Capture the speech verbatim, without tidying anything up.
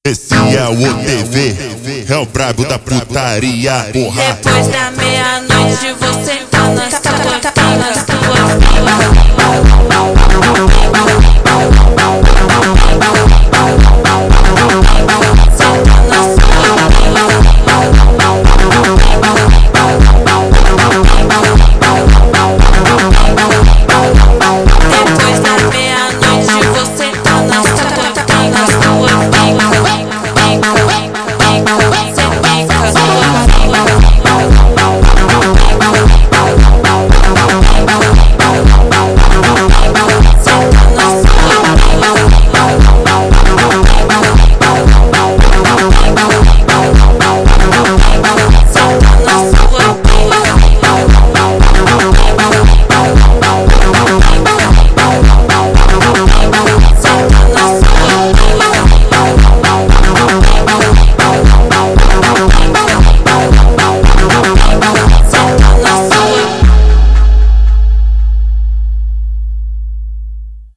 Esse é o O T V, é o brabo da putaria, porra. Depois da meia-noite você tá na